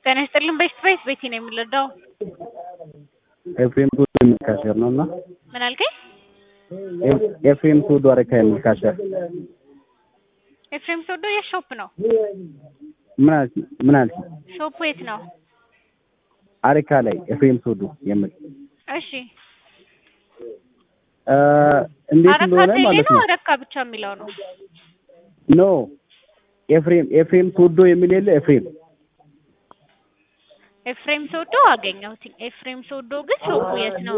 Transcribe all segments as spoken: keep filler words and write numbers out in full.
ጤና ይስጥልኝ ቤስት ፕራይስ ቤቲ ነው የምልደው። ኤፍሬም ቱዱ የሚካሸር ነውና ምን አልከኝ? ኤፍሬም ቱዱ አረካ የሚካሸር ኤፍሬም ቱዱ የሾፕ ነው። ምን አልክ? ምን አልክ? ሾፕ የት ነው? አረካ ላይ ኤፍሬም ቱዱ የምል እሺ እ እንዴት እንደሆነ ማለት ነው። አረካ ብቻ የሚለው ነው። ኖ ኤፍሬም ኤፍሬም ቱዱ የሚል የለ ኤፍሬም ኤፍሬም ሶዶ አገኘሁት። ኤፍሬም ሶዶ ግን ሾፑ የት ነው?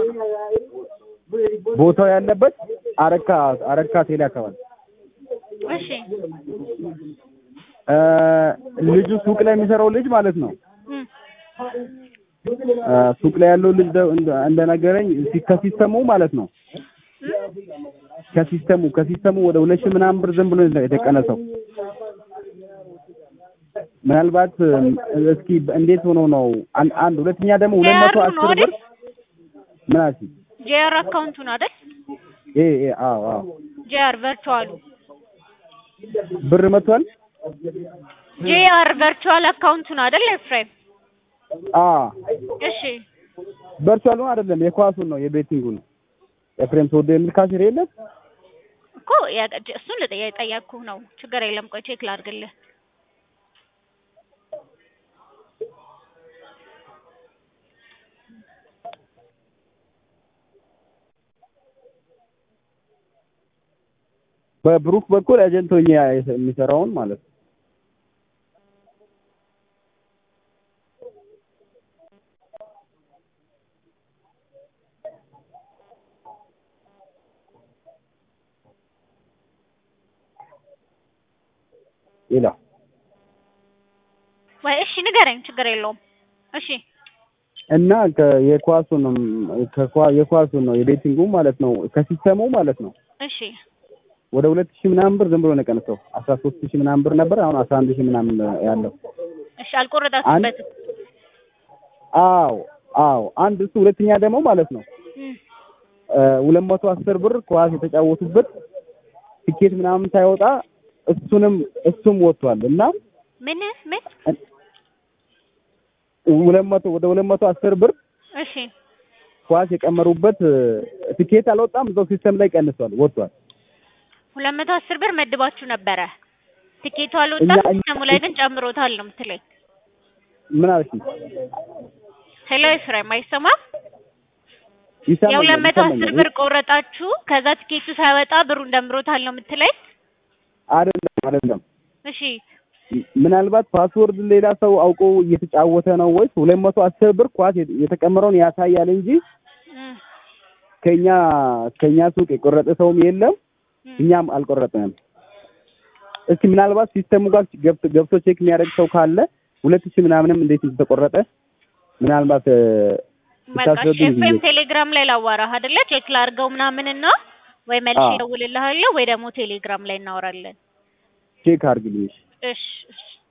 ቦታው ያለበት አረካ አረካ ቴሌ አካባቢ። እሺ እ ልጁ ሱቅ ላይ የሚሰራው ልጅ ማለት ነው። እ ሱቅ ላይ ያለው ልጅ እንደነገረኝ ከሲስተሙ ማለት ነው። ከሲስተሙ ከሲስተሙ ወደ ሁለት ሺህ ምናምን ብር ዝም ብሎ የተቀነሰው። ምናልባት እስኪ እንዴት ሆኖ ነው አንድ ሁለተኛ ደግሞ ሁለት መቶ አስር ብር ምን አልሽ? ጄአር አካውንቱ ነው አይደል? ኤ ኤ አዎ አዎ ጄአር ቨርቹዋሉ ብር መቷል። ጄአር ቨርቹዋል አካውንቱ ነው አይደል ኤፍሬም? አ እሺ ቨርቹዋሉ አይደለም የኳሱን ነው የቤቲንጉን ኤፍሬም ቱዱ የሚል ካሽር የለም እኮ እሱን ልጠይቅህ ነው። ችግር የለም ቆይ ቼክ ላድርግልህ። በብሩክ በኩል ኤጀንት ሆኜ የሚሰራውን ማለት ነው። ይላ ወይ እሺ ንገረኝ፣ ችግር የለውም። እሺ እና የኳሱንም ከኳ የኳሱን ነው የቤቲንጉ ማለት ነው ከሲስተሙ ማለት ነው። እሺ ወደ ሁለት ሺህ ምናምን ብር ዝም ብሎ ነው የቀነሰው። አስራ ሦስት ሺህ ምናምን ብር ነበር፣ አሁን አስራ አንድ ሺህ ምናምን ያለው። እሺ አልቆረጣችሁበትም? አዎ አዎ አንድ እሱ ሁለተኛ ደግሞ ማለት ነው እ ሁለት መቶ አስር ብር ኳስ የተጫወቱበት ቲኬት ምናምን ሳይወጣ እሱንም እሱም ወጥቷል እና ምን ምን ሁለት መቶ ወደ ሁለት መቶ አስር ብር እሺ ኳስ የቀመሩበት ቲኬት አልወጣም፣ እዛው ሲስተም ላይ ቀንሷል ወጥቷል። ሁለት መቶ አስር ብር መድባችሁ ነበረ፣ ቲኬቱ አልወጣም፣ ሲስተሙ ላይ ግን ጨምሮታል ነው የምትለኝ? ምን አልሽ? ሄሎ ኤፍሬም አይሰማም? ይሰማል። የሁለት መቶ አስር ብር ቆረጣችሁ፣ ከዛ ቲኬቱ ሳይወጣ ብሩን ደምሮታል ነው የምትለኝ? አይደለም አይደለም። እሺ ምናልባት ፓስወርድ ሌላ ሰው አውቆ እየተጫወተ ነው ወይስ ሁለት መቶ አስር ብር ኳስ የተቀመረውን ያሳያል እንጂ ከኛ ከኛ ሱቅ የቆረጠ ሰውም የለም፣ እኛም አልቆረጥንም። እስኪ ምናልባት ሲስተሙ ጋር ገብቶ ገብቶ ቼክ የሚያደርግ ሰው ካለ ሁለት ሺህ ምናምንም እንዴት እንደተቆረጠ ምናልባት ማቃሽ ኤፍኤም ቴሌግራም ላይ ላዋራህ አይደለ? ቼክ ላድርገው ምናምንና ወይ መልሼ እደውልልሃለሁ ወይ ደግሞ ቴሌግራም ላይ እናወራለን። ቼክ አድርግልኝ። እሺ እሺ